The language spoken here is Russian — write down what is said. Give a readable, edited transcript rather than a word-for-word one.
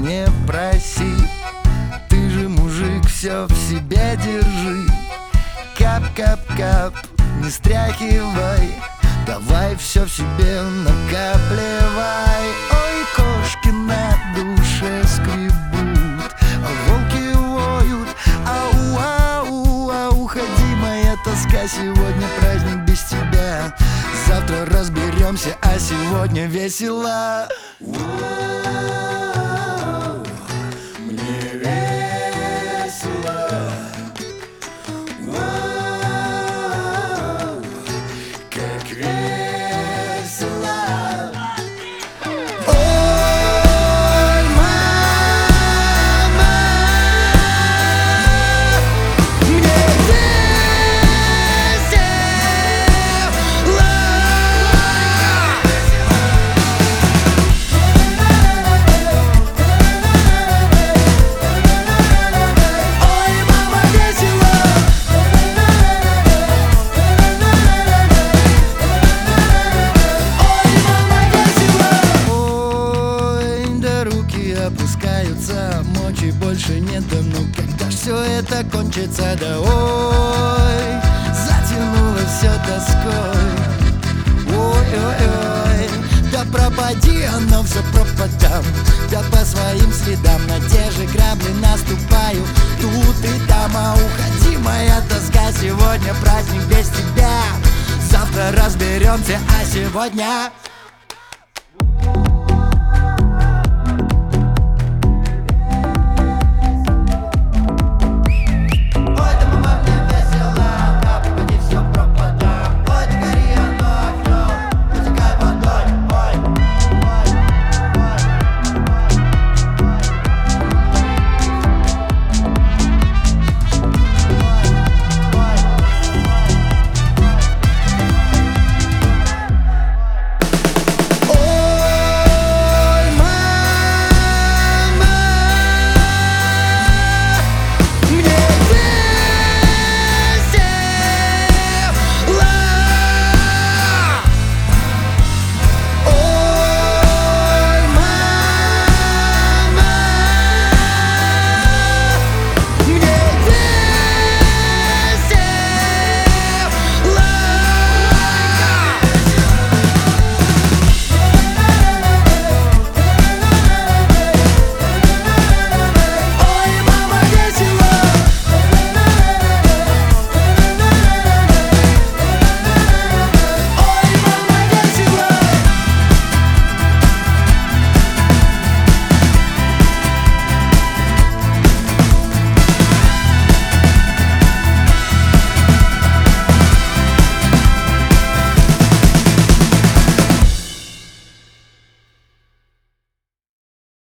не проси. Ты же мужик, все в себе держи. Кап-кап-кап, не стряхивай, давай все в себе накапливай. Ой, кошки на душе скребут, а волки воют. Ау-ау-ау, уходи, моя тоска, сегодня праздник без тебя. Завтра разберемся, а сегодня весело. Мне весело. Как весело. Ой, мама, мне весело. Опускаются, мочи больше нет, да ну когда ж все это кончится, да ой, затянуло все тоской. Ой-ой-ой, да пропади оно все пропадам, да по своим следам на те же грабли наступаю тут и там. А уходи, моя тоска, сегодня праздник без тебя. Завтра разберемся, а сегодня